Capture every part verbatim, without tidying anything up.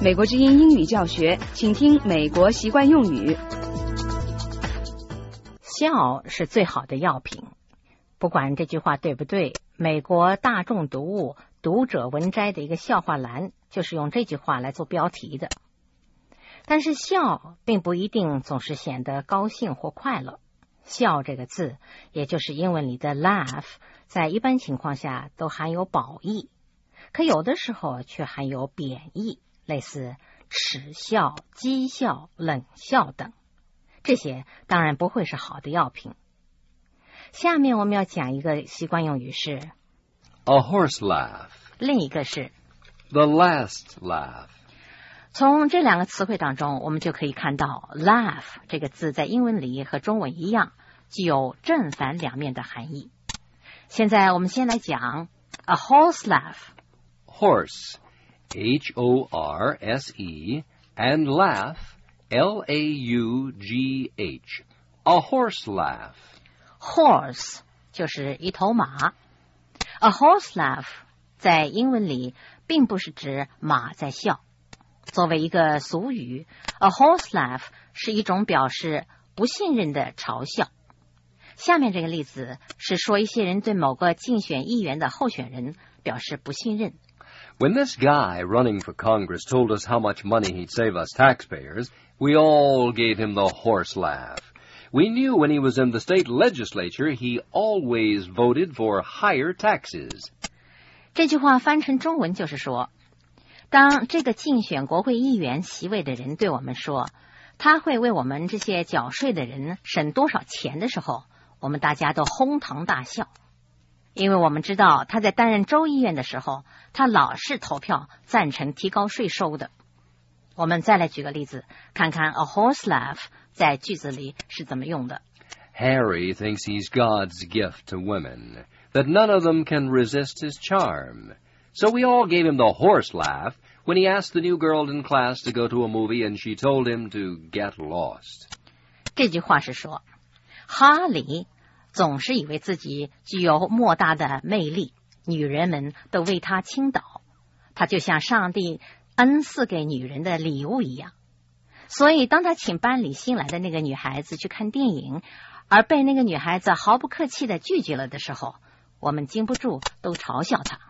美国之音英语教学，请听美国习惯用语。 笑是最好的药品。不管这句话对不对，美国大众读物读者文摘的一个笑话栏就是用这句话来做标题的。但是笑并不一定总是显得高兴或快乐。笑这个字，也就是英文里的 laugh， 在一般情况下都含有褒义，可有的时候却含有贬义，类似耻笑、讥笑、冷笑等。这些当然不会是好的药品。下面我们要讲一个习惯用语是 A horse laugh， 另一个是 The last laugh。 从这两个词汇当中，我们就可以看到 laugh 这个字在英文里和中文一样，具有正反两面的含义。现在我们先来讲 a horse laugh。 Horse, H O R S E, and laugh, L A U G H. A horse laugh. Horse 就是一头马。 A horse laugh 在英文里并不是指马在笑。作为一个俗语， A horse laugh 是一种表示不信任的嘲笑。下面这个例子是说一些人对某个竞选议员的候选人表示不信任。 When this guy running for Congress told us how much money he'd save us taxpayers, we all gave him the horse laugh. We knew when he was in the state legislature, he always voted for higher taxes. 这句话翻成中文就是说，当这个竞选国会议员席位的人对我们说他会为我们这些缴税的人省多少钱的时候，我们大家都哄堂大笑，因为我们知道他在担任州议员的时候，他老是投票赞成提高税收的。我们再来举个例子，看看 a horse laugh 在句子里是怎么用的。 Harry thinks he's God's gift to women, that none of them can resist his charm. So we all gave him the horse laugh when he asked the new girl in class to go to a movie and she told him to get lost. 这句话是说，哈里总是以为自己具有莫大的魅力，女人们都为他倾倒，他就像上帝恩赐给女人的礼物一样。所以当他请班里新来的那个女孩子去看电影，而被那个女孩子毫不客气地拒绝了的时候，我们禁不住都嘲笑他。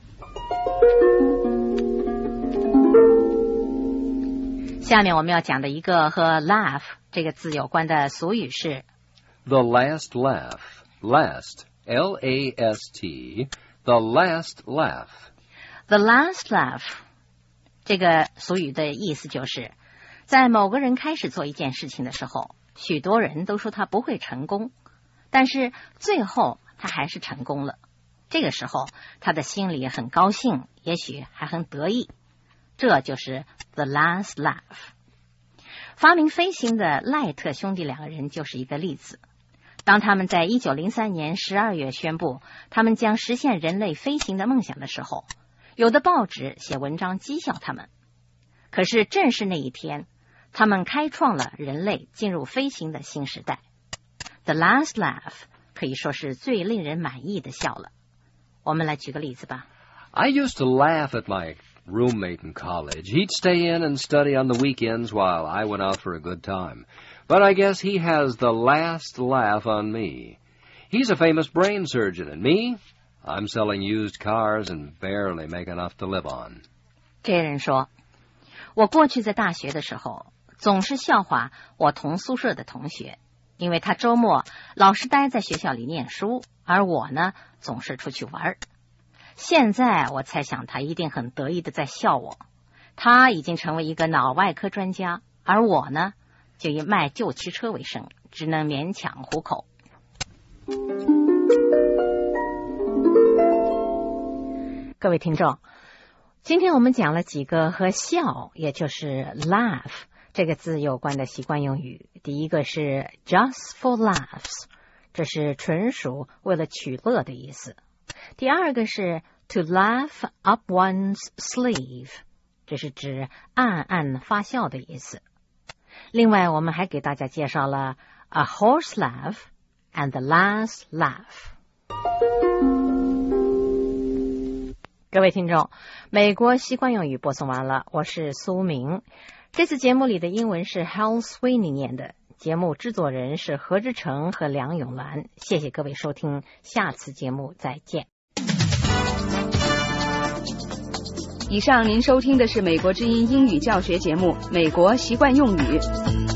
下面我们要讲的一个和 laugh 这个字有关的俗语是 The last laugh. Last, L A S T, the last laugh. The last laugh 这个俗语的意思就是在某个人开始做一件事情的时候，许多人都说他不会成功，但是最后他还是成功了。这个时候他的心里很高兴，也许还很得意。这就是 the last laugh。 发明飞行的赖特兄弟两个人就是一个例子。当他们在一九零三年十二月宣布他们将实现人类飞行的梦想的时候，有的报纸写文章讥笑他们。可是正是那一天，他们开创了人类进入飞行的新时代。 The last laugh 可以说是最令人满意的笑了。我们来举个例子吧。 I used to laugh at my roommate in college. He'd stay in and study on the weekends while I went out for a good time. But I guess he has the last laugh on me. He's a famous brain surgeon, and me, I'm selling used cars and barely make enough to live on. 这人说，我过去在大学的时候总是笑话我同宿舍的同学，因为他周末老是待在学校里念书，而我呢总是出去玩。现在我猜想他一定很得意的在笑我，他已经成为一个脑外科专家，而我呢就以卖旧汽车为生，只能勉强糊口。各位听众，今天我们讲了几个和笑，也就是 laugh 这个字有关的习惯用语。第一个是 just for laughs， 这是纯属为了取乐的意思。第二个是 to laugh up one's sleeve， 这是指暗暗发笑的意思。另外我们还给大家介绍了 a horse laugh and the last laugh。 各位听众，美国习惯用语播送完了，我是苏明。这次节目里的英文是 Hal Sweeney 念的，节目制作人是何志成和梁永兰。谢谢各位收听，下次节目再见。 以上您收听的是美国之音英语教学节目《美国习惯用语》。